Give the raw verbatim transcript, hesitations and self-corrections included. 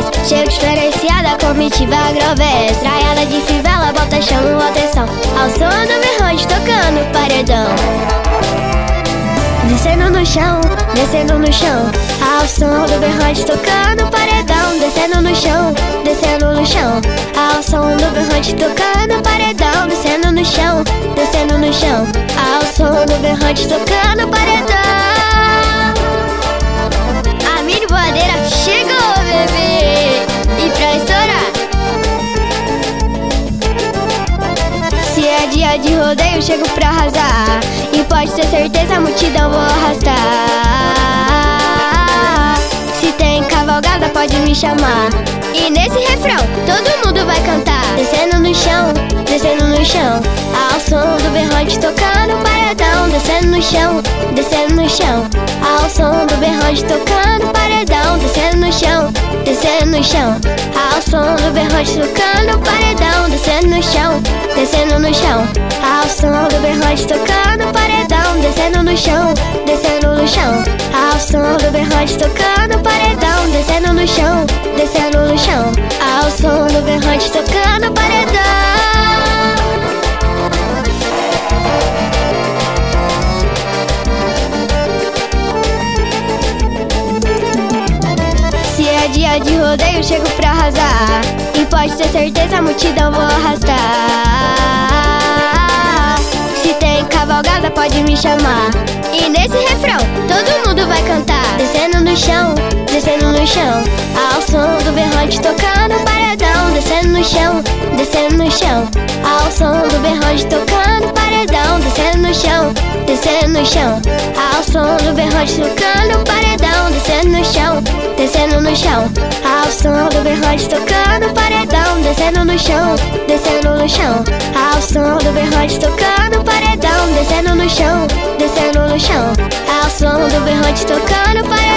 Chego diferenciada, comitiva agrovés. Traiada de fivela, bota chamo atenção. Ao som do berrante tocando paredão. Descendo no chão, descendo no chão. Ao som do berrante tocando paredão. Descendo no chão, descendo no chão. Ao som do berrante tocando paredão. Descendo no chão, descendo no chão. Ao som do berrante tocando paredão. A mini voadeira chegou, bebê. E pra estourar, se é dia de rodeio, chego pra arrasar. E pode ter certeza, a multidão vou arrastar. Se tem cavalgada, pode me chamar. E nesse refrão, todo mundo vai cantar. Descendo no chão, descendo no chão. Ao som do berrante tocando paredão. Descendo no chão, descendo no chão. Ao som do berrante tocando paredão. Descendo no chão, descendo no chão. Ao som do berrante tocando paredão. Descendo no chão, descendo no chão. Ao som do berrante tocando paredão. Descendo no chão, descendo no chão. Ao som do berrante tocando paredão. Descendo no chão, descendo no chão. Ao som do berrante tocando paredão. Se é dia de rodeio, chego pra arrasar. E pode ter certeza, a multidão vou arrastar. Se tem cavalgada, pode me chamar. E nesse refrão, todo mundo vai cantar. Descendo no chão, descendo no chão. Ao som do berrante tocando paredão. Descendo no chão, descendo no chão. Ao som do berrante tocando paredão. Descendo no chão, descendo no chão. Ao som do berrante tocando paredão. Descendo no chão, descendo no chão. Ao som do berrante tocando paredão. Descendo no chão, descendo no chão. Ao som do berrante tocando paredão. Descendo no chão, descendo no chão. Ao som do berrante tocando paredão.